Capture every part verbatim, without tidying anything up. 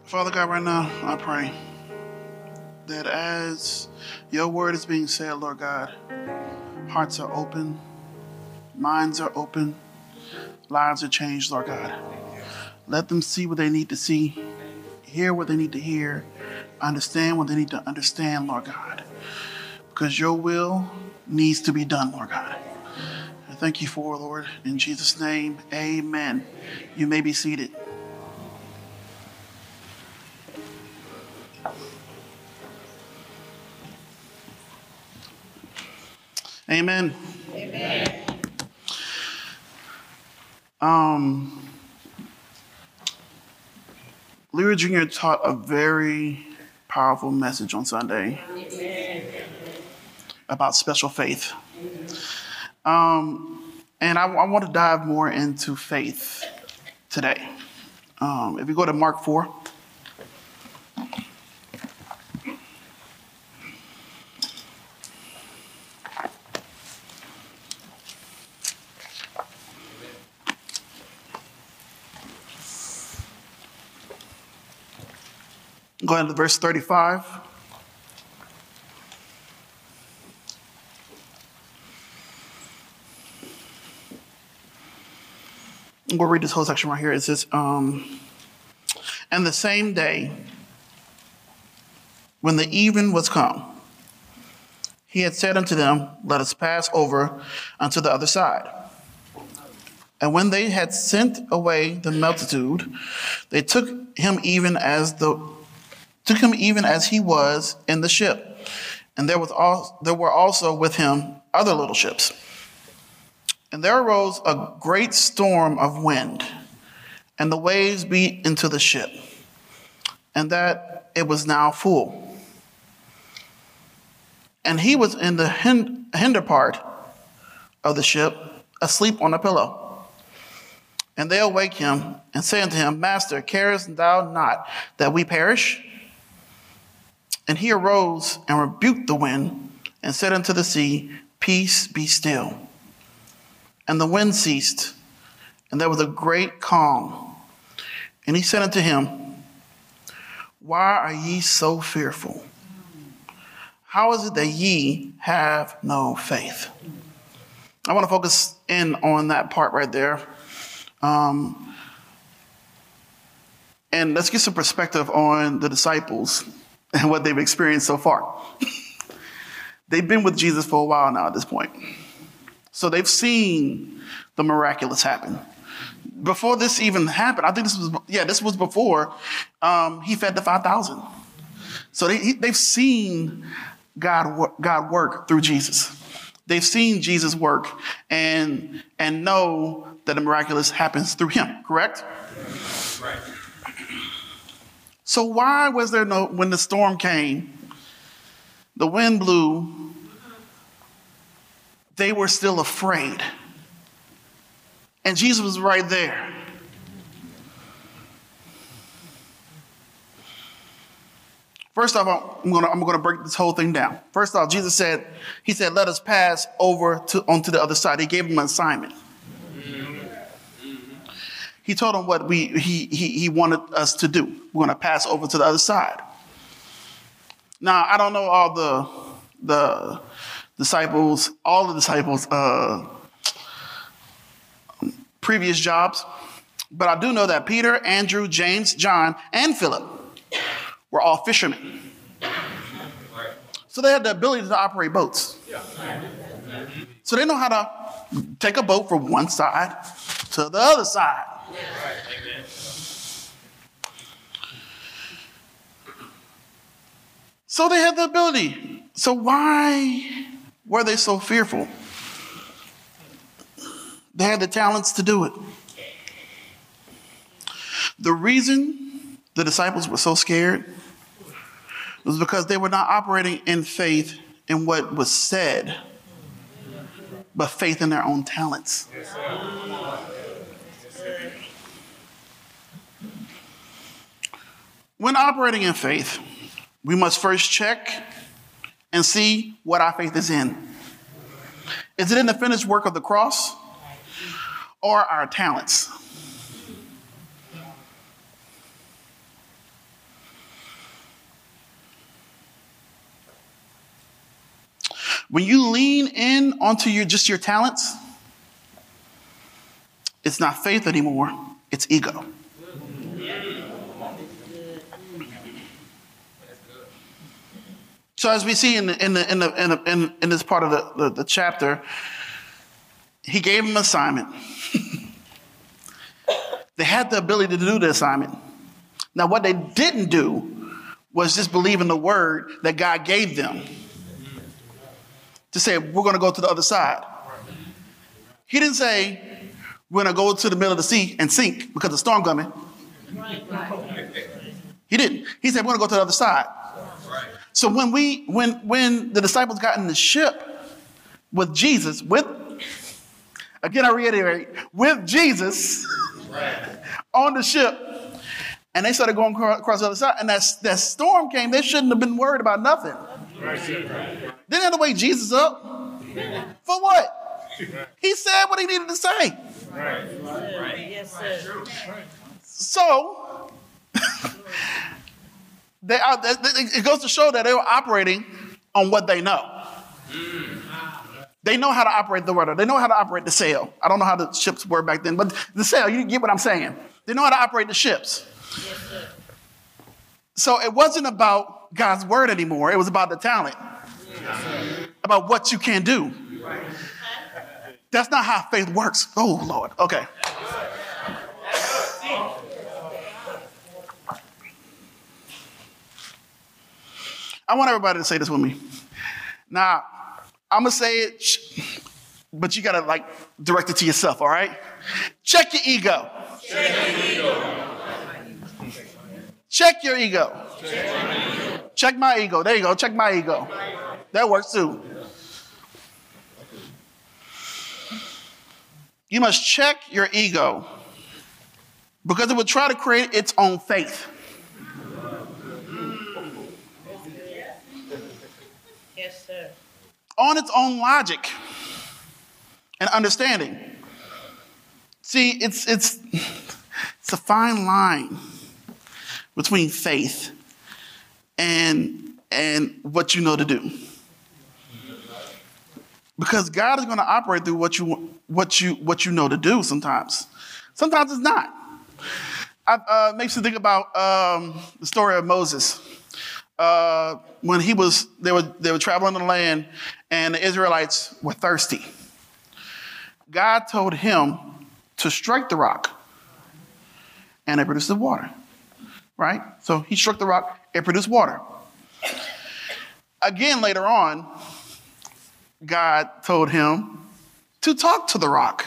Father God, right now, I pray that as your word is being said, Lord God, hearts are open, minds are open, lives are changed, Lord God. Let them see what they need to see, hear what they need to hear, understand what they need to understand, Lord God. Because your will needs to be done, Lord God. I thank you for, Lord, in Jesus' name, amen. You may be seated. Amen. Amen. Um, Leroy Junior taught a very powerful message on Sunday Amen. about special faith. Um, and I, I want to dive more into faith today. Um, if you go to Mark four, go ahead to verse thirty-five. We'll read this whole section right here. It says, um, and the same day, when the even was come, he had said unto them, let us pass over unto the other side. And when they had sent away the multitude, they took him even as the took him even as he was in the ship. And there was all, there were also with him other little ships. And there arose a great storm of wind, and the waves beat into the ship, and that it was now full. And he was in the hinder part of the ship, asleep on a pillow. And they awake him, and say unto him, Master, carest thou not that we perish? And he arose and rebuked the wind, and said unto the sea, Peace, be still. And the wind ceased, and there was a great calm. And he said unto him, Why are ye so fearful? How is it that ye have no faith? I want to focus in on that part right there. Um, and let's get some perspective on the disciples and what they've experienced so far. They've been with Jesus for a while now at this point. So they've seen the miraculous happen. Before this even happened, I think this was, yeah, this was before um, he fed the five thousand. So they, he, they've seen God, God work through Jesus. They've seen Jesus work and, and know that the miraculous happens through him, correct? Right. So why was there no, when the storm came, the wind blew, they were still afraid? And Jesus was right there. First off, I'm gonna, I'm gonna break this whole thing down. First off, Jesus said, he said, let us pass over to onto the other side. He gave them an assignment. He told them what we he, he, he wanted us to do. We're gonna pass over to the other side. Now, I don't know all the, the disciples, all the disciples' uh, previous jobs, but I do know that Peter, Andrew, James, John, and Philip were all fishermen. So they had the ability to operate boats. So they know how to take a boat from one side to the other side. So they had the ability. So why were they so fearful? They had the talents to do it. The reason the disciples were so scared was because they were not operating in faith in what was said, but faith in their own talents. When operating in faith, we must first check and see what our faith is in. Is it in the finished work of the cross or our talents? When you lean in onto your just your talents, it's not faith anymore, it's ego. So as we see in the, in the, in the, in, the, in, in this part of the, the, the chapter, he gave them an assignment. They had the ability to do the assignment. Now, what they didn't do was just believe in the word that God gave them to say, we're going to go to the other side. He didn't say, we're going to go to the middle of the sea and sink because the storm coming. He didn't. He said, we're going to go to the other side. So when we, when, when the disciples got in the ship with Jesus, with, again, I reiterate, with Jesus on the ship, and they started going across the other side, and that, that storm came, they shouldn't have been worried about nothing. They didn't have to wake Jesus up. For what? He said what he needed to say. Yes, sir. So, They are, it goes to show that they were operating on what they know. They know how to operate the rudder. They know how to operate the sail. I don't know how the ships were back then, but the sail, you get what I'm saying. They know how to operate the ships. Yes, so it wasn't about God's word anymore. It was about the talent, yes, about what you can do. Right. That's not how faith works. Oh, Lord. Okay. I want everybody to say this with me. Now, I'm going to say it, but you got to, like, direct it to yourself, all right? Check your ego. Check your ego. Check your ego. Check, Check my ego. There you go. Check my ego. That works, too. You must check your ego because it will try to create its own faith. Yes, sir. On its own logic and understanding. See, it's it's it's a fine line between faith and and what you know to do. Because God is going to operate through what you what you what you know to do sometimes. Sometimes it's not. It uh, makes me think about um, the story of Moses. Uh, when he was, they were they were traveling the land, and the Israelites were thirsty. God told him to strike the rock, and it produced the water. Right? So he struck the rock, it produced water. Again, later on, God told him to talk to the rock.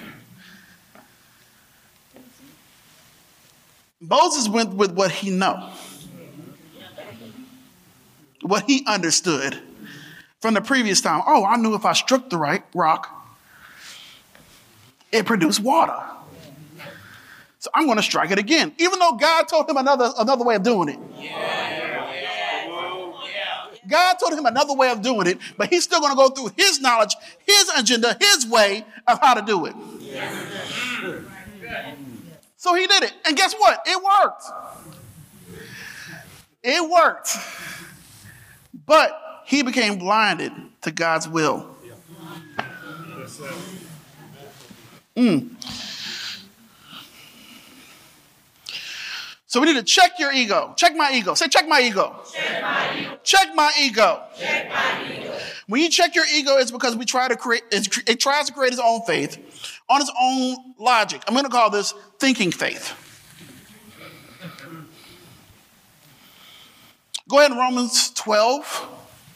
Moses went with what he knew. What he understood from the previous time. Oh, I knew if I struck the right rock, it produced water. So I'm going to strike it again. Even though God told him another, another way of doing it. Yeah. God told him another way of doing it, but he's still going to go through his knowledge, his agenda, his way of how to do it. Yeah. So he did it. And guess what? It worked. It worked. But he became blinded to God's will. Mm. So we need to check your ego. Check my ego. Say, check my ego. Check my ego. Check my ego. Check my ego. When you check your ego, it's because we try to create, it tries to create its own faith on its own logic. I'm going to call this thinking faith. Go ahead, Romans twelve.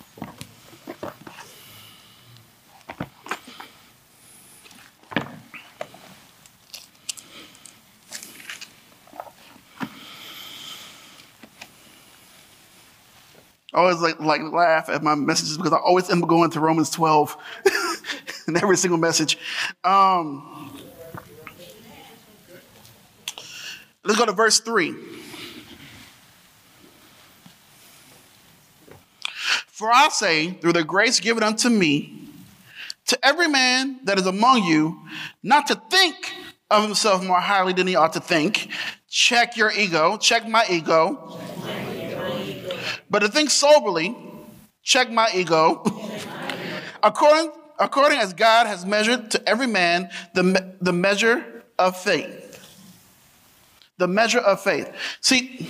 I always like, like laugh at my messages because I always end up going to Romans twelve in every single message. Um, let's go to verse three. For I say, through the grace given unto me, to every man that is among you, not to think of himself more highly than he ought to think. Check your ego. Check my ego. But to think soberly, check my ego. According, according as God has measured to every man the, me- the measure of faith. The measure of faith. See,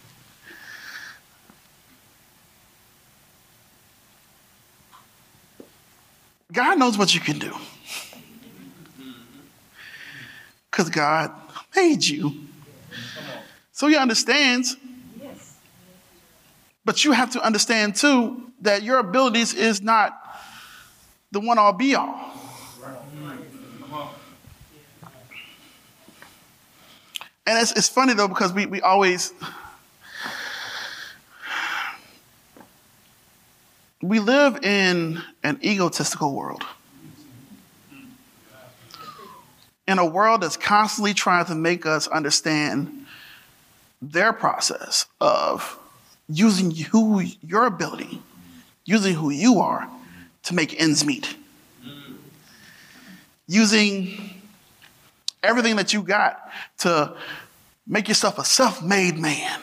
God knows what you can do. Because God made you. So he understands. But you have to understand, too, that your abilities is not the one-all, be-all. And it's, it's funny, though, because we, we always... We live in an egotistical world. In a world that's constantly trying to make us understand their process of using who, your ability, using who you are to make ends meet. Using everything that you got to make yourself a self-made man.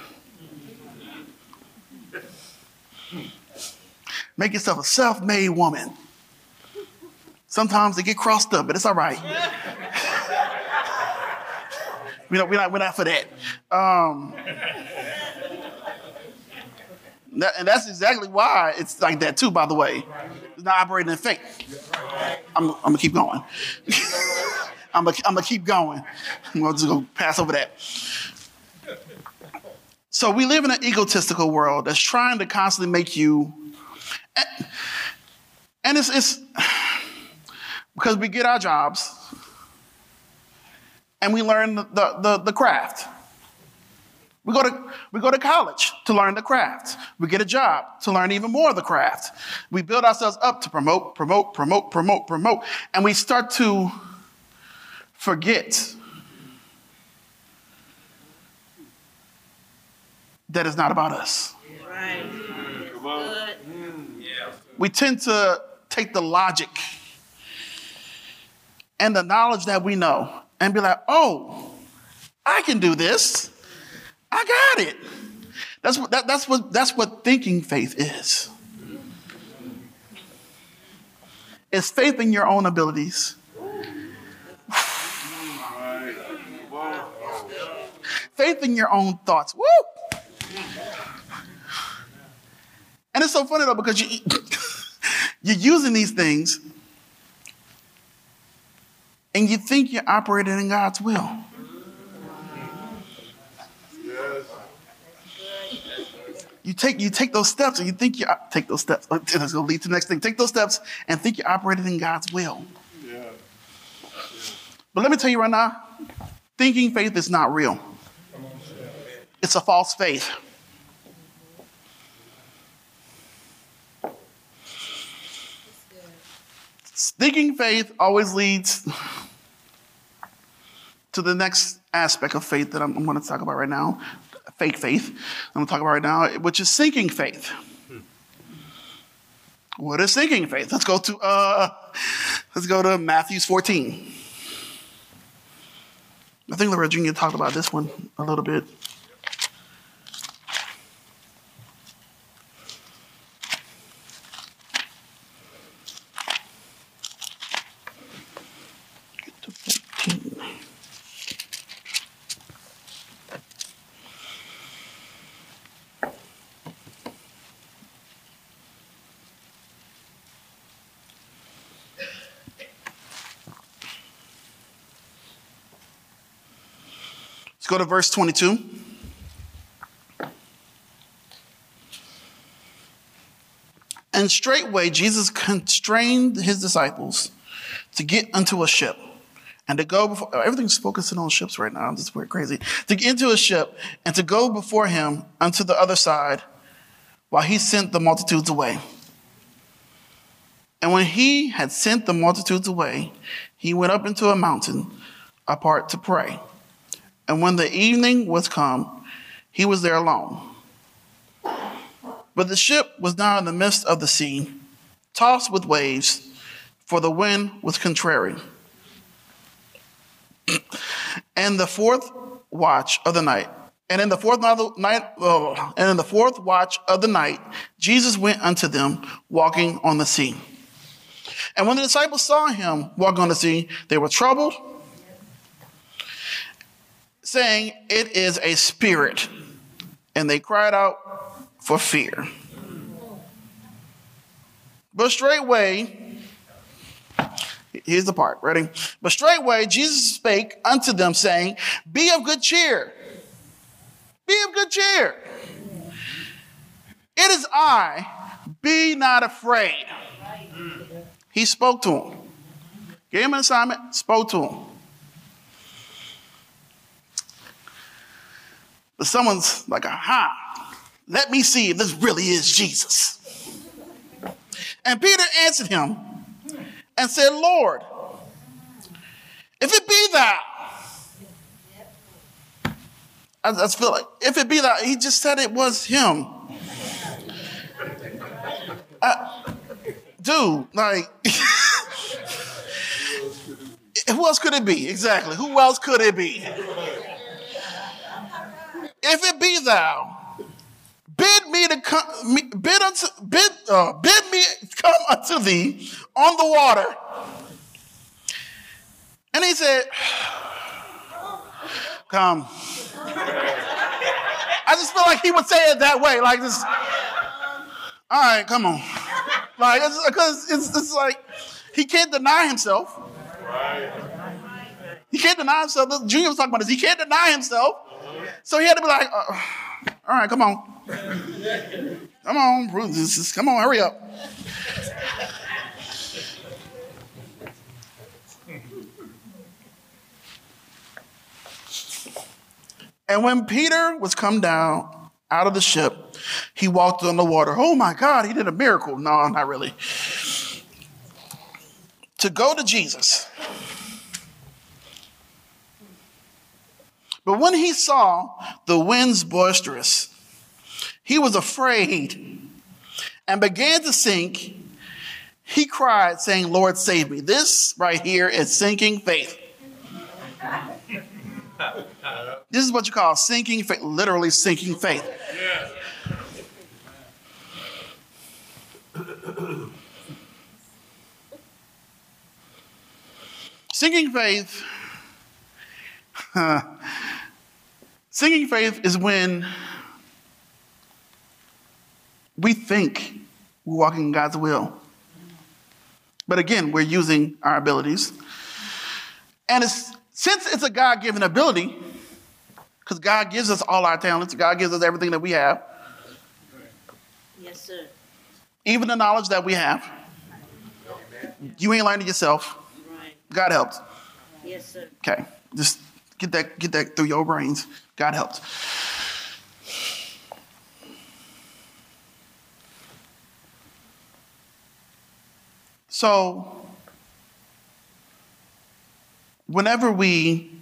Make yourself a self-made woman. Sometimes they get crossed up, but it's all right. we don't, we're, not, we're not for that. Um, that. And that's exactly why it's like that too, by the way. It's not operating in faith. I'm, I'm going to keep going. I'm going I'm to keep going. I'm just going to pass over that. So we live in an egotistical world that's trying to constantly make you... And it's, it's because we get our jobs and we learn the, the, the, the craft. We go to we go to college to learn the craft. We get a job to learn even more of the craft. We build ourselves up to promote, promote, promote, promote, promote. And we start to forget that it's not about us. Right. Good. We tend to take the logic and the knowledge that we know and be like, oh, I can do this. I got it. That's what that, that's what that's what thinking faith is. It's faith in your own abilities. Faith in your own thoughts. Woo! And it's so funny though, because you, you're using these things and you think you're operating in God's will. You take you take those steps and you think you take those steps. That's going to lead to the next thing. Take those steps and think you're operating in God's will. Yeah. But let me tell you right now, thinking faith is not real. It's a false faith. Thinking faith always leads to the next aspect of faith that I'm, I'm going to talk about right now. Fake faith, I'm going to talk about right now, which is sinking faith. Hmm. What is sinking faith? Let's go to uh, let's go to Matthew fourteen. I think Laura Junior talked about this one a little bit. Get to fourteen. Go to verse twenty-two. And straightway Jesus constrained his disciples to get into a ship and to go before. Everything's focusing on ships right now. I'm just weird, crazy. To get into a ship and to go before him unto the other side while he sent the multitudes away. And when he had sent the multitudes away, he went up into a mountain apart to pray. And when the evening was come, he was there alone. But the ship was now in the midst of the sea, tossed with waves, for the wind was contrary. And the fourth watch of the night, and in the fourth night, oh, and in the fourth watch of the night, Jesus went unto them, walking on the sea. And when the disciples saw him walk on the sea, they were troubled, saying, "It is a spirit." And they cried out for fear. But straightway, here's the part, ready? But straightway Jesus spake unto them, saying, "Be of good cheer. Be of good cheer. It is I. Be not afraid." He spoke to him. Gave him an assignment, spoke to him. But someone's like, aha, let me see if this really is Jesus. And Peter answered him and said, "Lord, if it be thou," I just feel like, if it be thou, he just said it was him. Uh, dude, like, who else could it be? Exactly. Who else could it be? If it be thou, bid me to come, bid unto, bid, uh, bid me come unto thee on the water. And he said, "Come." I just feel like he would say it that way, like this. All right, come on. Like, it's, because it's, it's like he can't deny himself. He can't deny himself. Junior was talking about this. He can't deny himself. So he had to be like, uh, all right, come on. Come on, Bruce. Come on, hurry up. And when Peter was come down out of the ship, he walked on the water. Oh my God, he did a miracle. No, not really. To go to Jesus. But when he saw the winds boisterous, he was afraid and began to sink. He cried, saying, "Lord, save me." This right here is sinking faith. This is what you call sinking faith, literally sinking faith. Sinking faith, uh, sinking faith is when we think we're walking in God's will. But again, we're using our abilities. And it's, since it's a God-given ability, because God gives us all our talents, God gives us everything that we have. Yes, sir. Even the knowledge that we have. You ain't learning yourself. Right. God helps. Yes, sir. Okay. Just get that, get that through your brains. God helps. So, whenever we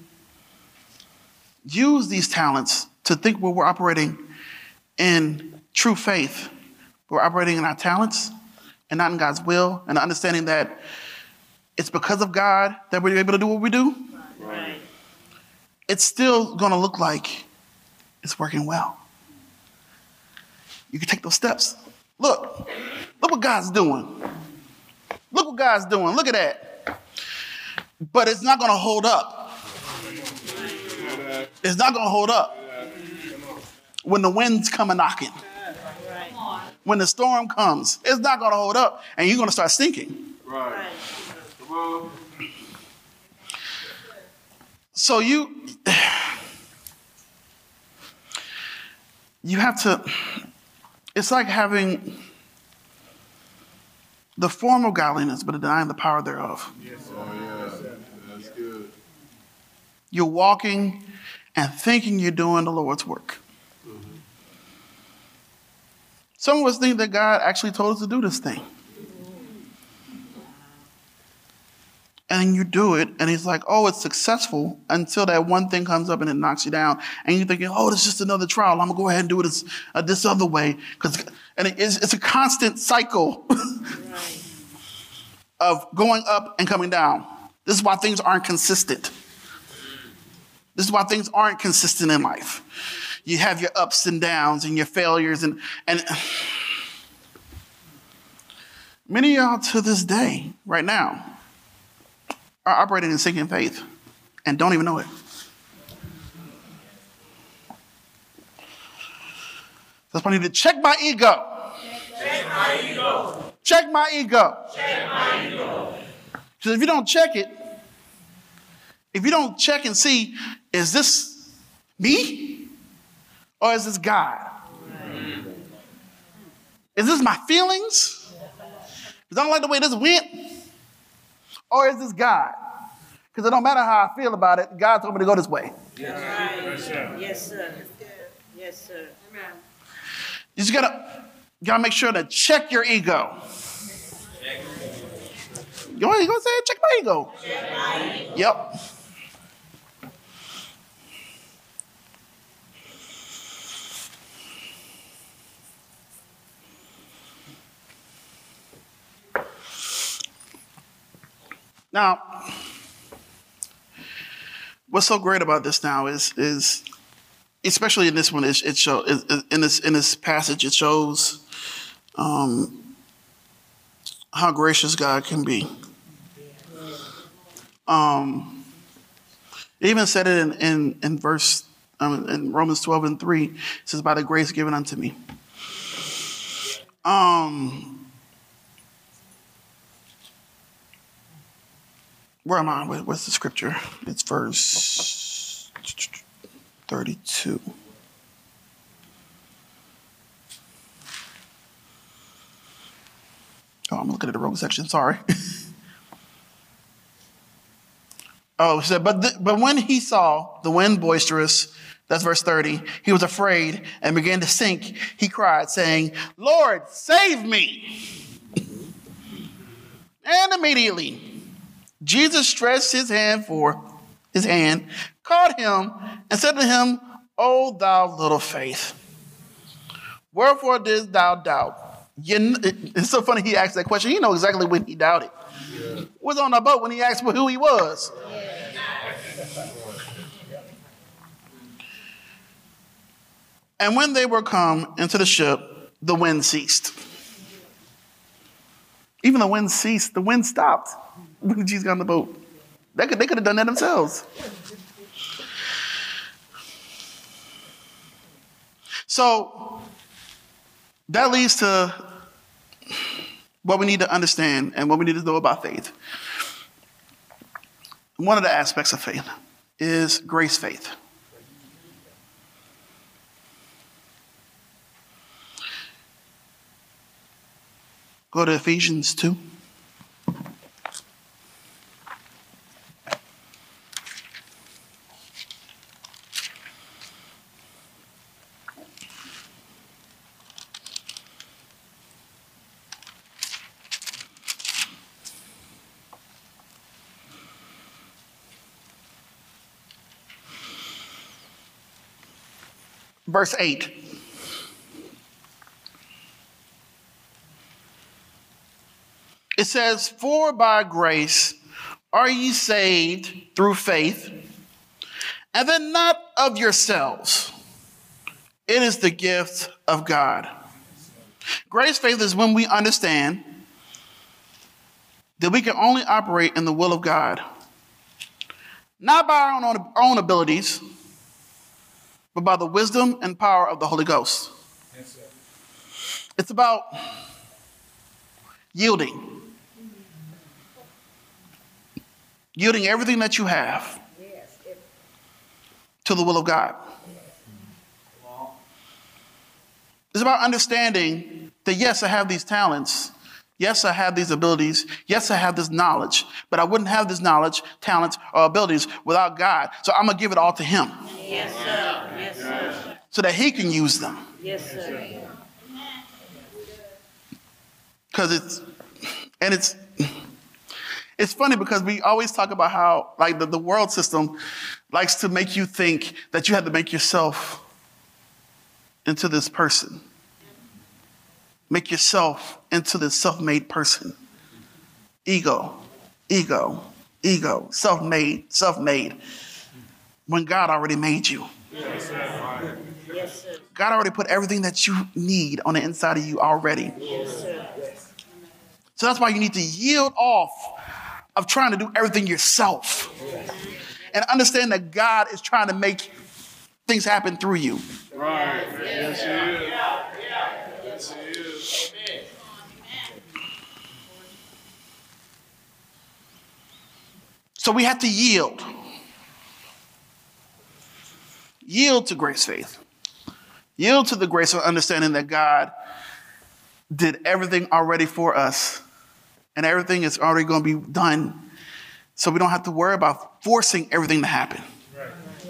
use these talents to think well, we're operating in true faith, we're operating in our talents and not in God's will, and understanding that it's because of God that we're able to do what we do, Right. it's still going to look like it's working well. You can take those steps. Look, look what God's doing. Look what God's doing. Look at that. But it's not going to hold up. It's not going to hold up when the winds come a knocking. Right. When the storm comes, it's not going to hold up, and you're going to start sinking. Right. So you, you have to, it's like having the form of godliness, but denying the power thereof. Yes. Oh, yeah. That's good. You're walking and thinking you're doing the Lord's work. Mm-hmm. Some of us think that God actually told us to do this thing. And you do it, and he's like, oh, it's successful until that one thing comes up and it knocks you down. And you're thinking, oh, it's just another trial. I'm going to go ahead and do it this, uh, this other way. Cause, and it is, it's a constant cycle Right. of going up and coming down. This is why things aren't consistent. This is why things aren't consistent in life. You have your ups and downs and your failures. And, and Many of y'all to this day, right now, are operating in sinking faith and don't even know it. That's why I need to check my ego. Check my ego. Check my ego. Check my ego. Because if you don't check it, if you don't check and see, is this me or is this God? Is this my feelings? Because I don't like the way this went? Or is this God? Because it don't matter how I feel about it. God told me to go this way. Yes, right. Yes, sir. Yes, sir. Amen. You just gotta, gotta make sure to check your ego. You want to say, check my ego? Check my ego. Yep. Now, what's so great about this now is, is especially in this one, it, it show in this in this passage, it shows um, how gracious God can be. Um, it even said it in in, in verse um, in Romans twelve and three. It says, "By the grace given unto me." Um. Where am I? What's the scripture? It's verse thirty-two. Oh, I'm looking at the wrong section. Sorry. Oh, it said, but, the, but when he saw the wind boisterous, that's verse thirty, he was afraid and began to sink. He cried, saying, "Lord, save me." And immediately Jesus stretched his hand forth, his hand, caught him, and said to him, "O thou little faith, wherefore didst thou doubt?" You, it's so funny he asked that question. He know exactly when he doubted. Yeah. Was on the boat when he asked who he was. Yeah. And when they were come into the ship, the wind ceased. Even the wind ceased. The wind stopped when Jesus got on the boat. They could, they could have done that themselves. So that leads to what we need to understand and what we need to know about faith. One of the aspects of faith is grace faith. Go to Ephesians two. Verse eight. It says, "For by grace are ye saved through faith, and then not of yourselves. It is the gift of God." Grace faith is when we understand that we can only operate in the will of God, not by our own, our own abilities, but by the wisdom and power of the Holy Ghost. Yes, sir. It's about yielding. Yielding everything that you have to the will of God. It's about understanding that, yes, I have these talents. Yes, I have these abilities. Yes, I have this knowledge. But I wouldn't have this knowledge, talents, or abilities without God. So I'm going to give it all to him. Yes, sir. Yes, sir. So that he can use them. Yes, sir. Because it's, and it's, it's funny because we always talk about how, like, the, the world system likes to make you think that you have to make yourself into this person. Make yourself into this self-made person. Ego, ego, ego, self-made, self-made. When God already made you. Yes, sir. Yes, sir. God already put everything that you need on the inside of you already. Yes, sir. So that's why you need to yield off of trying to do everything yourself. And understand that God is trying to make things happen through you. Right. Yes, he is. Yes, he is. So we have to yield. Yield to grace faith. Yield to the grace of understanding that God did everything already for us. And everything is already going to be done. So we don't have to worry about forcing everything to happen. Right.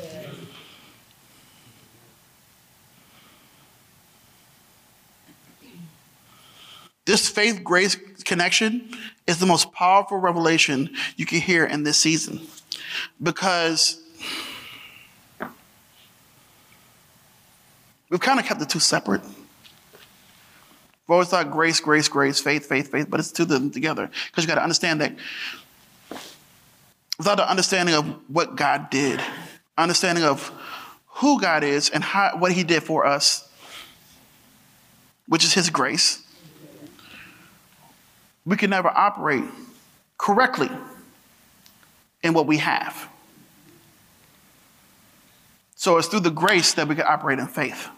This faith-grace connection is the most powerful revelation you can hear in this season. Because we've kind of kept the two separate. We've always thought grace, grace, grace, faith, faith, faith, but it's two of them together. Because you got to understand that without the understanding of what God did, understanding of who God is and how, what he did for us, which is his grace, we can never operate correctly in what we have. So it's through the grace that we can operate in faith.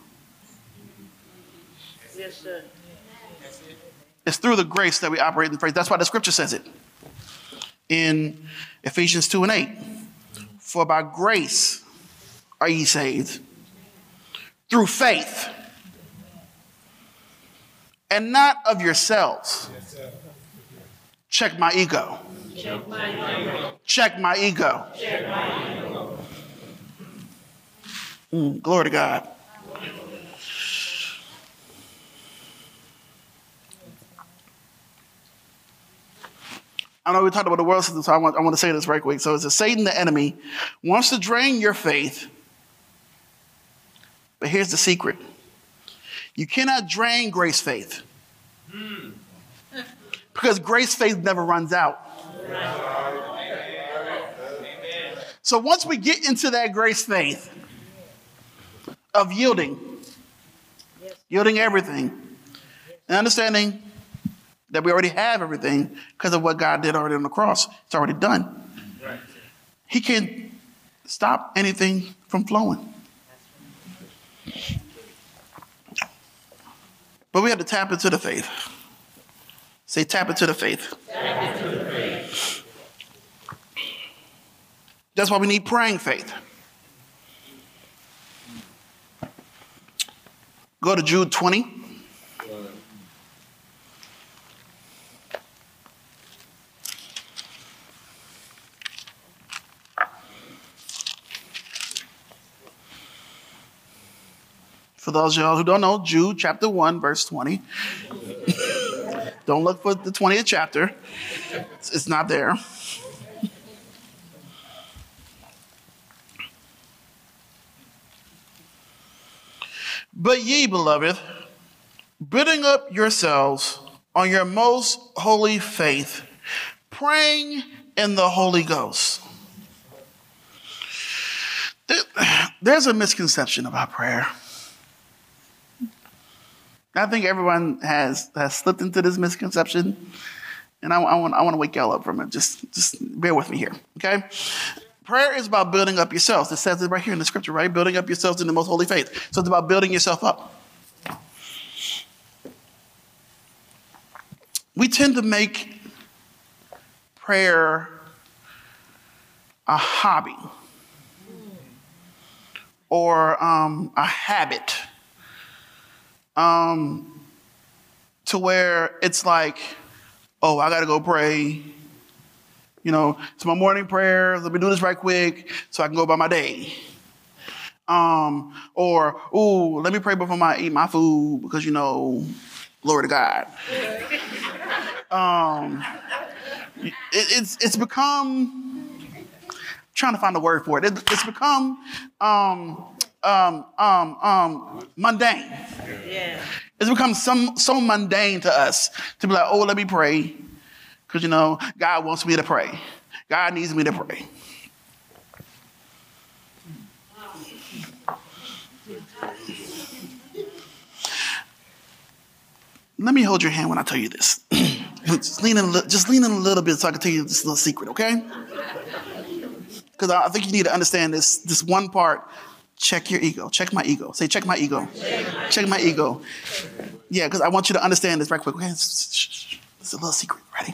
Yes, sir. It's through the grace that we operate in faith. That's why the scripture says it in Ephesians two and eight. For by grace are ye saved through faith, and not of yourselves. Check my ego. Check my ego. Check my ego. Check my ego. Mm, glory to God. I know we talked about the world system, so I want, I want to say this right quick. So it's a Satan, the enemy, wants to drain your faith. But here's the secret. You cannot drain grace faith. Mm. Because grace faith never runs out. So once we get into that grace faith of yielding, yielding everything, and understanding that we already have everything because of what God did already on the cross. It's already done. Right. He can't stop anything from flowing. But we have to tap into the faith. Say, tap into the faith. Tap into the faith. That's why we need praying faith. Go to Jude twenty. For those of y'all who don't know, Jude chapter one, verse twenty. Don't look for the twentieth chapter. It's not there. But ye, beloved, building up yourselves on your most holy faith, praying in the Holy Ghost. There's a misconception about prayer. I think everyone has, has slipped into this misconception, and I, I want I want to wake y'all up from it. Just just bear with me here, okay? Prayer is about building up yourselves. It says it right here in the scripture, right? Building up yourselves in the most holy faith. So it's about building yourself up. We tend to make prayer a hobby or um, a habit. Um, to where it's like, oh, I got to go pray. You know, it's my morning prayer. Let me do this right quick so I can go about my day. Um, or, oh, let me pray before I eat my food because, you know, glory to God. um, it, it's it's become, I'm trying to find a word for it. it it's become um, um, um, um, mundane. Yeah. It's become some, so mundane to us to be like, oh, let me pray. Because, you know, God wants me to pray. God needs me to pray. Let me hold your hand when I tell you this. Just lean in a little, just lean in a little bit so I can tell you this little secret, okay? Because I think you need to understand this, this one part. Check your ego. Check my ego. Say, check my ego. Check my, check my ego. Yeah, because I want you to understand this right quick. Okay? It's a little secret. Ready?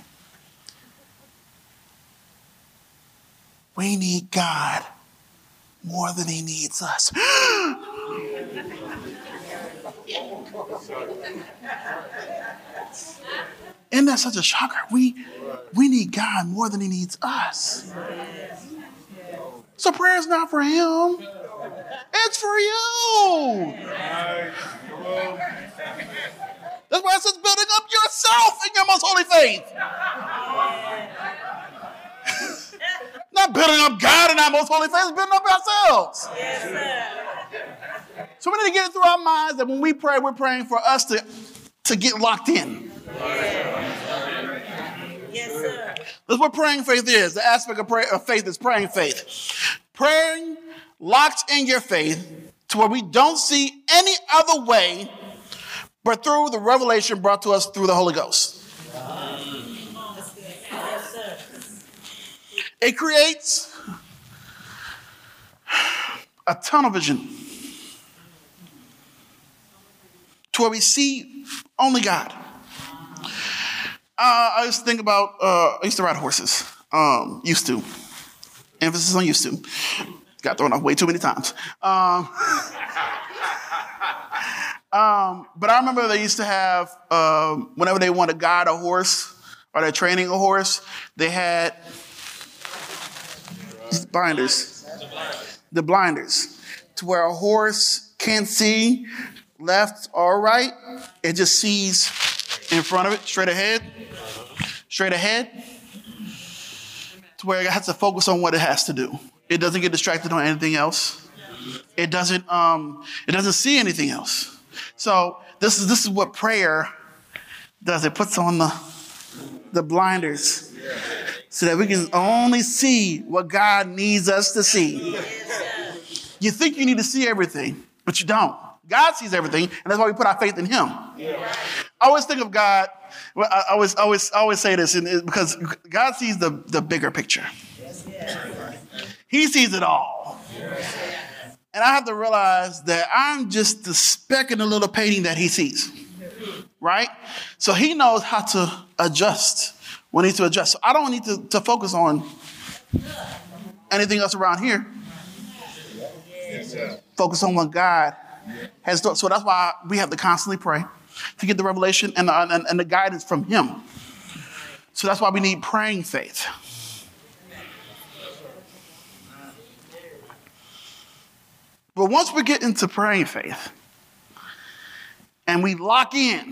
We need God more than he needs us. Isn't that such a shocker? We, we need God more than he needs us. So prayer is not for him. It's for you. That's why it says building up yourself in your most holy faith. Not building up God in our most holy faith, building up ourselves. Yes, sir. So we need to get it through our minds that when we pray, we're praying for us to, to get locked in. Yes, sir. That's what praying faith is. The aspect of, pray, of faith is praying faith. Praying locked in your faith to where we don't see any other way but through the revelation brought to us through the Holy Ghost. Yes, sir. It creates a tunnel vision to where we see only God. Uh, I used to think about, uh, I used to ride horses. Um, used to. Emphasis on used to. Got thrown off way too many times. Um, um, but I remember they used to have, um, whenever they wanted to guide a horse or they're training a horse, they had these blinders. The blinders. To where a horse can't see left or right. It just sees in front of it, straight ahead. Straight ahead. To where it has to focus on what it has to do. It doesn't get distracted on anything else. It doesn't. Um, it doesn't see anything else. So this is this is what prayer does. It puts on the the blinders so that we can only see what God needs us to see. You think you need to see everything, but you don't. God sees everything, and that's why we put our faith in Him. I always think of God. Well, I always, always, always say this, and because God sees the, the bigger picture. He sees it all. And I have to realize that I'm just the speck in the little painting that He sees. Right? So He knows how to adjust when He needs to adjust. So I don't need to, to focus on anything else around here. Focus on what God has done. So that's why we have to constantly pray to get the revelation and the, and, and the guidance from Him. So that's why we need praying faith. But once we get into praying faith and we lock in,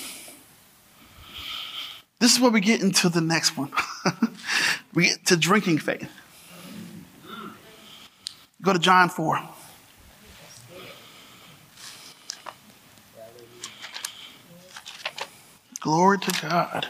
this is where we get into the next one. We get to drinking faith. Go to John four. Glory to God.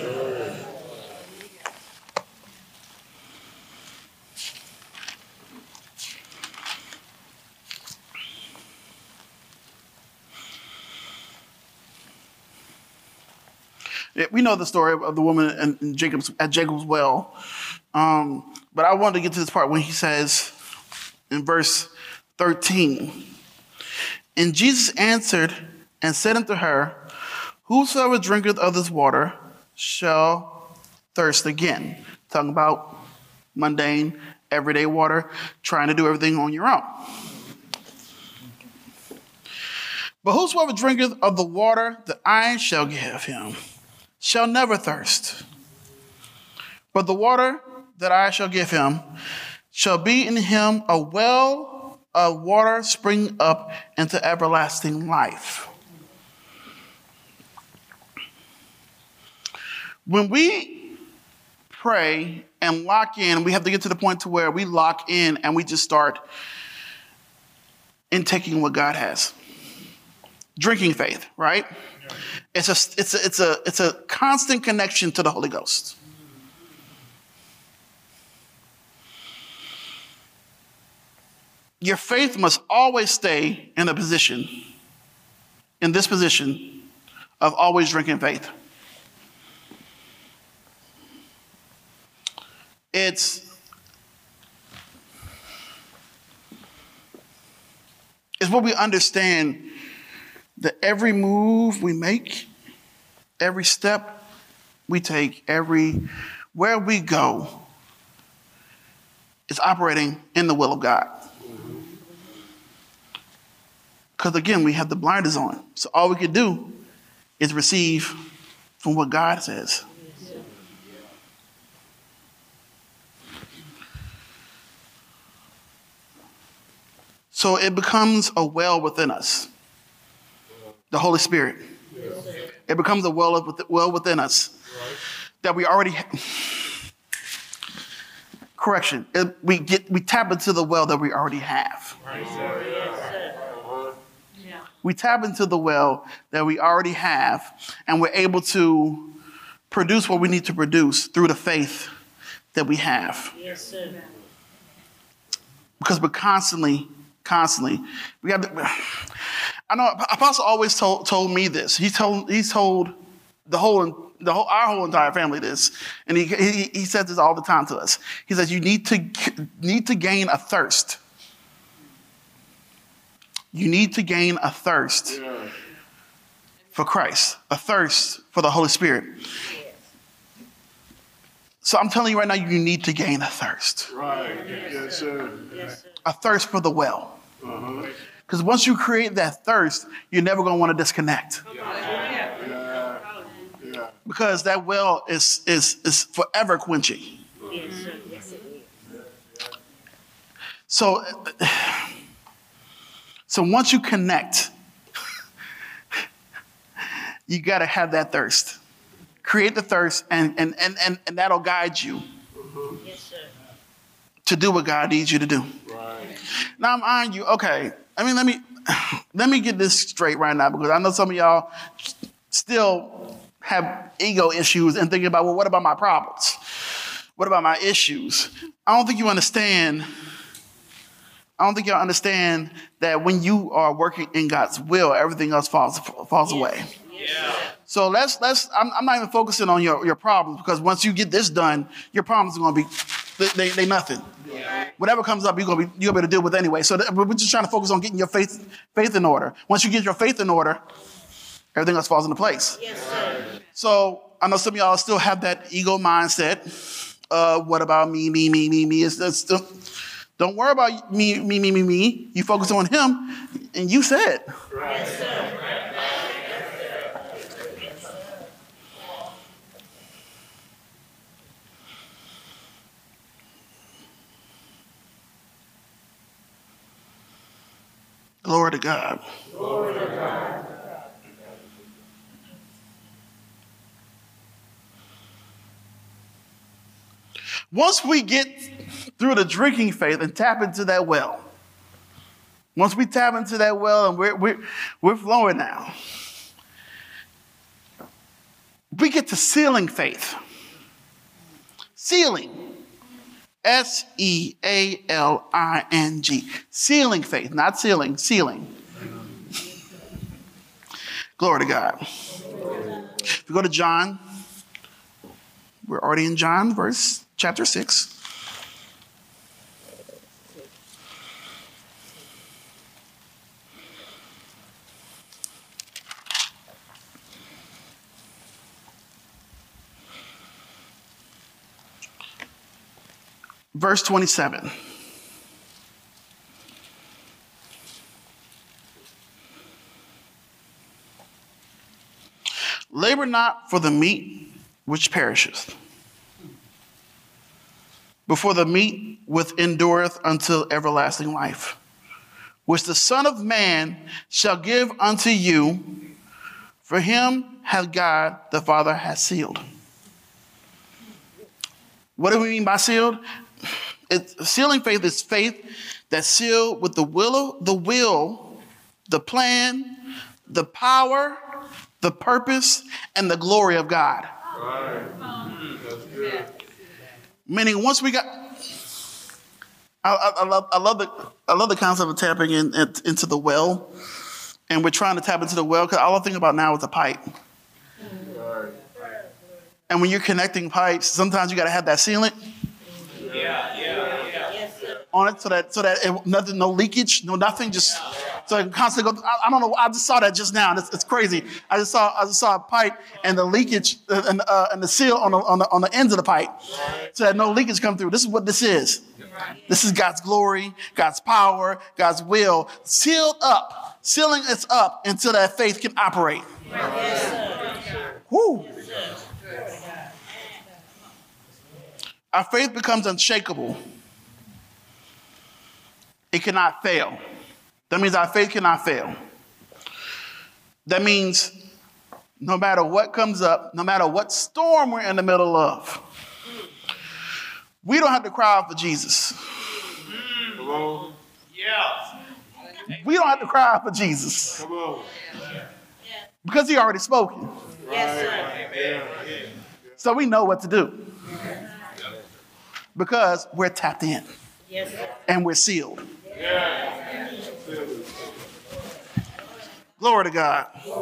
Yeah, we know the story of the woman in Jacob's, at Jacob's well. Um, but I wanted to get to this part when he says in verse thirteen, and Jesus answered and said unto her, whosoever drinketh of this water shall thirst again. Talking about mundane, everyday water, trying to do everything on your own. But whosoever drinketh of the water that I shall give him shall never thirst. But the water that I shall give him shall be in him a well of water spring up into everlasting life. When we pray and lock in, we have to get to the point to where we lock in and we just start intaking what God has. Drinking faith, right? Yeah. It's a it's a it's a it's a constant connection to the Holy Ghost. Your faith must always stay in a position, in this position of always drinking faith. It's it's what we understand that every move we make, every step we take, every where we go is operating in the will of God. Because again, we have the blinders on. So all we can do is receive from what God says. So it becomes a well within us. The Holy Spirit. It becomes a well, of, well within us that we already have. Correction. It, we get we tap into the well that we already have. We tap into the well that we already have, and we're able to produce what we need to produce through the faith that we have. Yes, sir. Because we're constantly, constantly, we have. To, I know Apostle always told told me this. He told he's told the whole the whole our whole entire family this, and he he, he says this all the time to us. He says you need to need to gain a thirst. You need to gain a thirst Yeah. for Christ, a thirst for the Holy Spirit. So I'm telling you right now, you need to gain a thirst, Right. Yes, sir. Yes, sir. a thirst for the well. Uh-huh. Because once you create that thirst, you're never going to want to disconnect. Yeah. Yeah. Because that well is is is forever quenching. Yes, sir. Yes, it is. So, so once you connect, you got to have that thirst. Create the thirst, and, and, and, and, and that'll guide you Yes, sir. to do what God needs you to do. Right. Now I'm on you. Okay, I mean, let me let me get this straight right now, because I know some of y'all still have ego issues and thinking about, well, what about my problems? What about my issues? I don't think you understand. I don't think y'all understand that when you are working in God's will, everything else falls falls away. So let's let's. I'm, I'm not even focusing on your, your problems, because once you get this done, your problems are going to be they, they they nothing. Whatever comes up, you're gonna be you're gonna be able to deal with anyway. So that, we're just trying to focus on getting your faith faith in order. Once you get your faith in order, everything else falls into place. Yes, sir. So I know some of y'all still have that ego mindset. Uh, what about me, me, me, me, me? It's, it's still, don't worry about me, me, me, me, me. You focus on him, and you said. Yes, sir. Glory to God. Glory to God. Once we get through the drinking faith and tap into that well, once we tap into that well and we're, we're, we're flowing now, we get to sealing faith. Sealing. S E A L I N G. Sealing faith, not sealing, sealing. Glory to God. If we go to John, we're already in John, verse chapter six. Verse twenty-seven. Labor not for the meat which perisheth, but for the meat which endureth until everlasting life, which the Son of Man shall give unto you, for him hath God the Father hath sealed. What do we mean by sealed? It, sealing faith is faith that's sealed with the will, of, the will, the plan, the power, the purpose, and the glory of God. Right. That's good. Meaning, once we got, I, I, I love, I love the, I love the concept of tapping in, in, into the well, and we're trying to tap into the well because all I think about now is a pipe. Right. And when you're connecting pipes, sometimes you got to have that sealant. on it so that so that it, nothing, no leakage, no nothing, just so it can constantly go. I, I don't know. I just saw that just now. And it's, it's crazy. I just saw I just saw a pipe and the leakage uh, and uh, and the seal on the on the on the ends of the pipe, so that no leakage come through. This is what this is. This is God's glory, God's power, God's will, sealed up, sealing us up until that faith can operate. Woo. Our faith becomes unshakable. It cannot fail. That means our faith cannot fail. That means no matter what comes up, no matter what storm we're in the middle of, we don't have to cry out for Jesus. Come on. Yeah. We don't have to cry out for Jesus. Come on. Because he already spoken. Yes, sir. So we know what to do. Because we're tapped in. Yes, sir. And we're sealed. Yeah. Glory to God.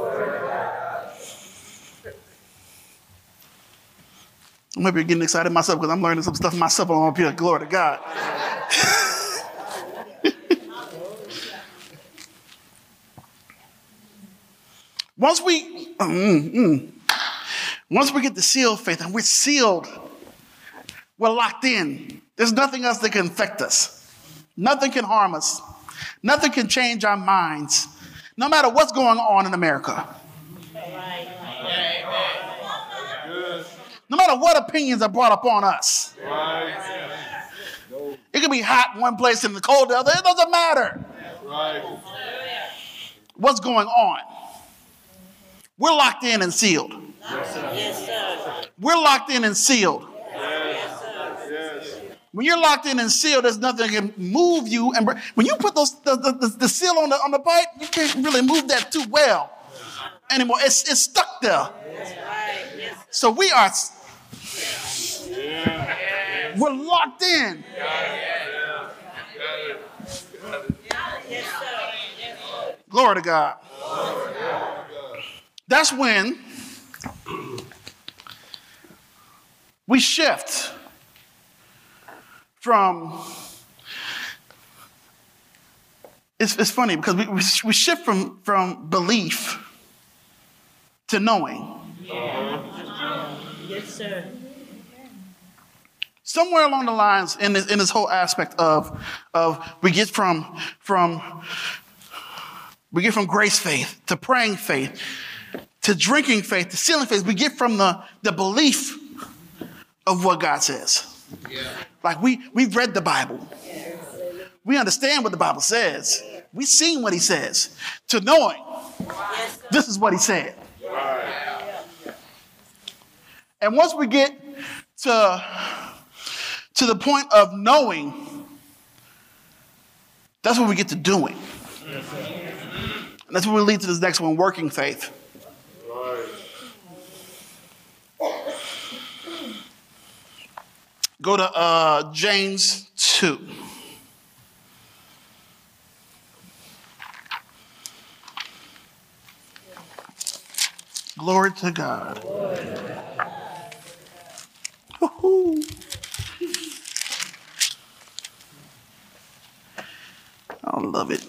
I might be getting excited myself because I'm learning some stuff myself on up here. Glory to God. Once we, mm, mm, once we get the sealed faith and we're sealed, we're locked in. There's nothing else that can affect us. Nothing can harm us. Nothing can change our minds, no matter what's going on in America. No matter what opinions are brought upon us. It can be hot in one place and the cold the other. It doesn't matter. What's going on? We're locked in and sealed. Yes, sir. We're locked in and sealed. Yes, sir. When you're locked in and sealed, there's nothing that can move you. And when you put those the, the, the seal on the on the pipe, you can't really move that too well anymore. It's it's stuck there. So we are we're locked in. Glory to God. That's when we shift from, it's, it's funny because we, we shift from, from belief to knowing. Yes, sir. Somewhere along the lines in this, in this whole aspect of, of we get from, from, we get from grace faith to praying faith to drinking faith to sealing faith. We get from the, the belief of what God says. Yeah. Like we, we've read the Bible. We understand what the Bible says. We've seen what he says. To knowing this is what he said. And once we get to, to the point of knowing, that's when we get to doing. And that's when we lead to this next one, working faith. Go to uh, James two. Glory to God. Glory to God. Woo-hoo. I love it.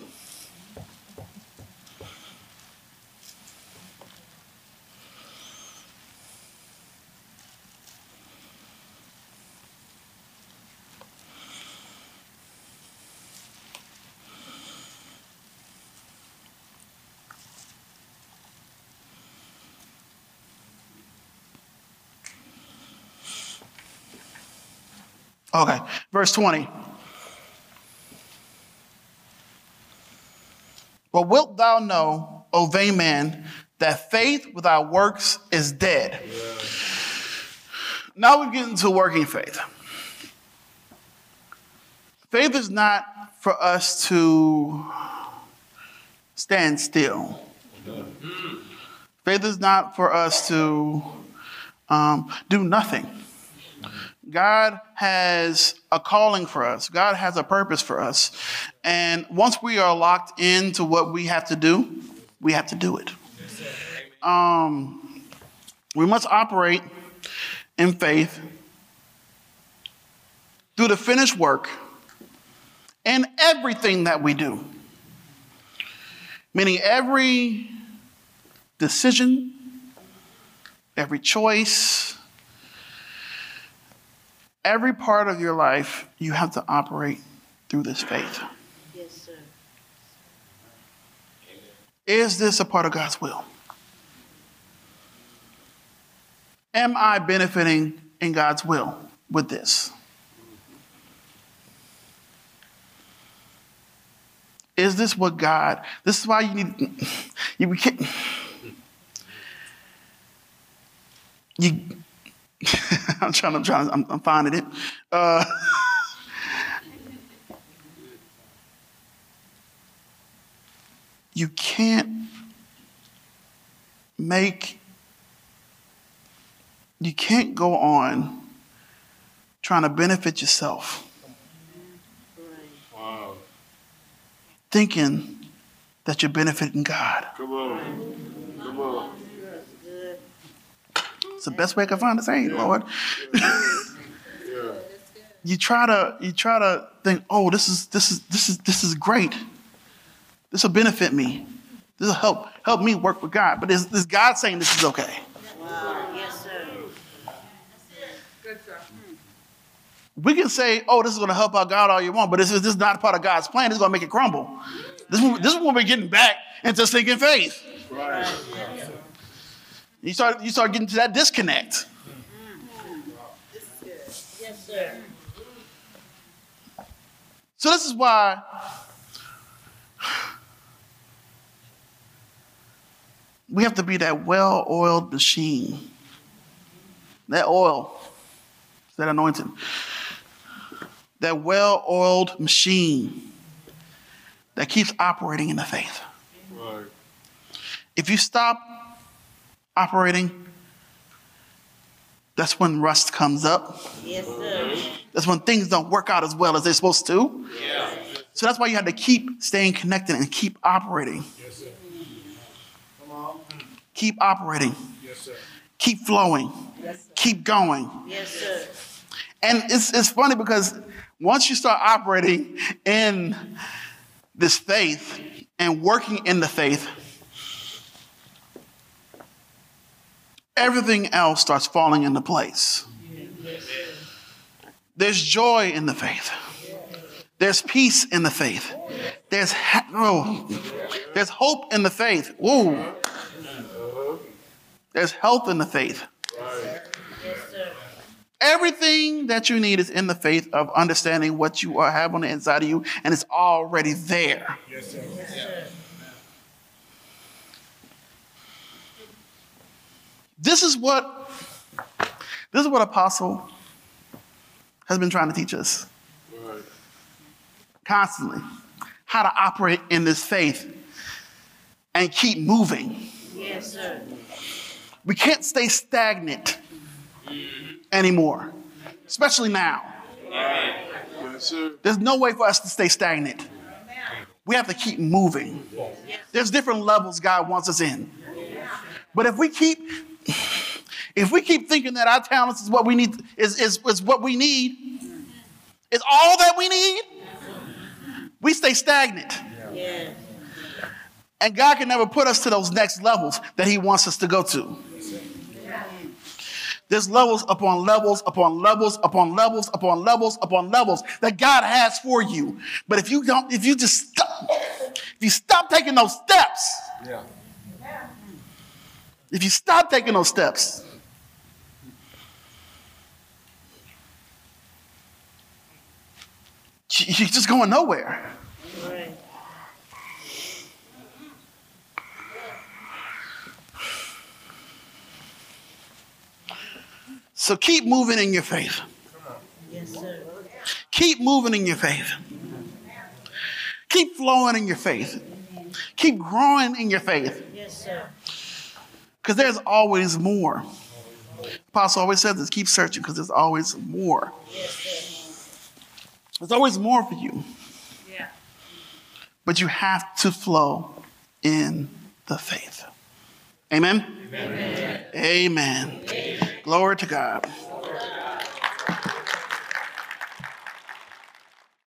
Okay, verse twenty. But wilt thou know, O vain man, that faith without works is dead? Yeah. Now we get into working faith. Faith is not for us to stand still. Faith is not for us to um, do nothing. God has a calling for us. God has a purpose for us. And once we are locked into what we have to do, we have to do it. Um, we must operate in faith through the finished work in everything that we do. Meaning every decision, every choice, every part of your life, you have to operate through this faith. Yes, sir. Is this a part of God's will? Am I benefiting in God's will with this? Is this what God, this is why you need, you can't, you, I'm trying, I'm trying, I'm, I'm finding it. Uh, you can't make, you can't go on trying to benefit yourself. Wow. Thinking that you're benefiting God. Come on. Come on. It's the best way I can find to say it, Lord. Yeah. You try to you try to think, oh, this is this is this is this is great. This will benefit me. This will help help me work with God. But is, is God saying this is okay? Wow. Yes, sir. We can say, oh, this is going to help out God all you want, but this is, this is not part of God's plan. This is going to make it crumble. This is, this is when we're getting back into sinking faith. Right. You start, you start getting to that disconnect. Yes, sir. So this is why we have to be that well-oiled machine. That oil, that anointing. That well-oiled machine that keeps operating in the faith. Right. If you stop operating, that's when rust comes up. Yes, sir. That's when things don't work out as well as they're supposed to. Yeah. So that's why you have to keep staying connected and keep operating. Yes, sir. Come on. Keep operating. Yes, sir. Keep flowing. Keep going. Yes, sir. And it's it's funny because once you start operating in this faith and working in the faith, everything else starts falling into place. There's joy in the faith. There's peace in the faith. There's oh, there's hope in the faith. Ooh. There's health in the faith. Right. Yes, sir. Everything that you need is in the faith of understanding what you are, have on the inside of you, and it's already there. Yes, sir. Yes, sir. This is what this is what Apostle has been trying to teach us Right. constantly. How to operate in this faith and keep moving. Yes, sir. We can't stay stagnant anymore, especially now. Yes, sir. There's no way for us to stay stagnant. We have to keep moving. There's different levels God wants us in. But if we keep if we keep thinking that our talents is what we need is, is, is what we need, is all that we need, we stay stagnant. Yes. And God can never put us to those next levels that he wants us to go to. There's levels upon levels upon levels upon levels upon levels upon levels that God has for you. But if you don't, if you just stop, if you stop taking those steps, Yeah. if you stop taking those steps, you- you're just going nowhere. Right. So keep moving in your faith. Yes, sir. Keep moving in your faith. Keep flowing in your faith. Keep growing in your faith. Yes, sir. Because there's always more. Apostle always says this, keep searching because there's always more. Yes, sir. There's always more for you. Yeah. But you have to flow in the faith. Amen? Amen. Amen. Amen. Glory to God.